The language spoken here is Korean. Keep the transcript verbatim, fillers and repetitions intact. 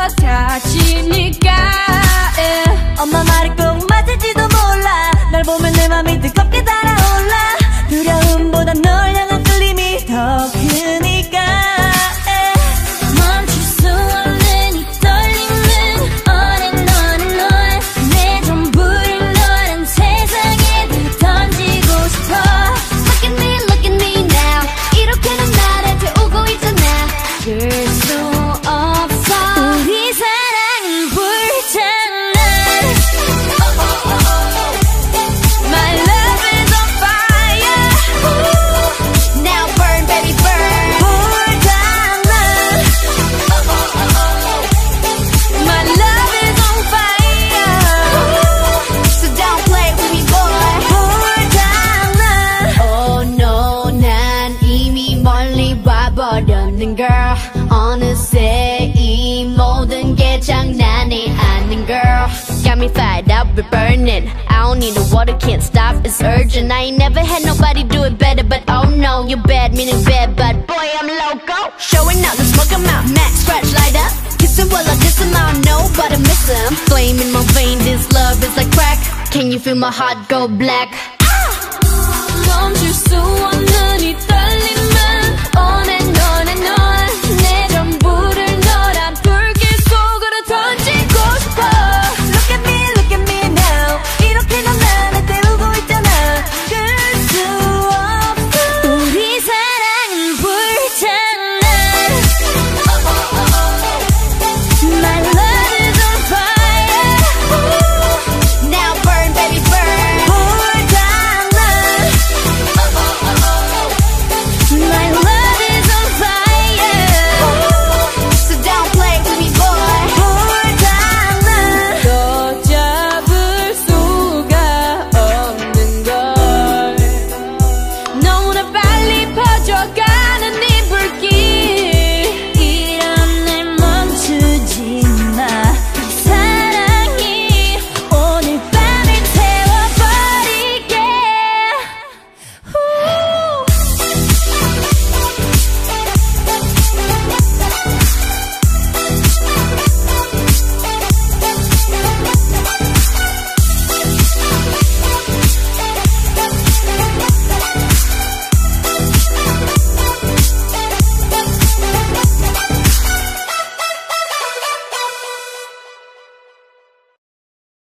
같아지니까 yeah. 엄마 말이 꼭 맞을지도 몰라. 널 보면 내 맘이 뜨겁게 달아올라. 두려움보다 널 향한 끌림이 더 크니까 yeah. 멈출 수 없는 이 떨림은 on and on and on. 내 전부를 너란 세상에 던지고 싶어. Look at me, look at me now. 이렇게는 나를 태우고 있잖아. 그럴 수 없어. 우리 사랑은 불장난. Oh, oh, oh, oh. My love is on fire. Ooh. Now burn, baby, burn. 불장난. Oh, oh, oh, oh. My love is on fire. Ooh. So don't play with me, boy. 불장난. Oh no, 난 이미 멀리 와버렸는 girl. 어느새 이 모든 게 장난이 아닌 girl. Got me fired up, we're burning. I don't need the water, can't stop, it's urgent. I ain't never had nobody do it better, but oh no, you're bad, meaning bad, but boy, I'm loco. Showing out the smoke, I'm out, max, scratch, light up. Kissing while I diss him, I don't know, but I miss him. Flame in my vein, this love is like crack. Can you feel my heart go black? 멈출 수 없는 이 떨림.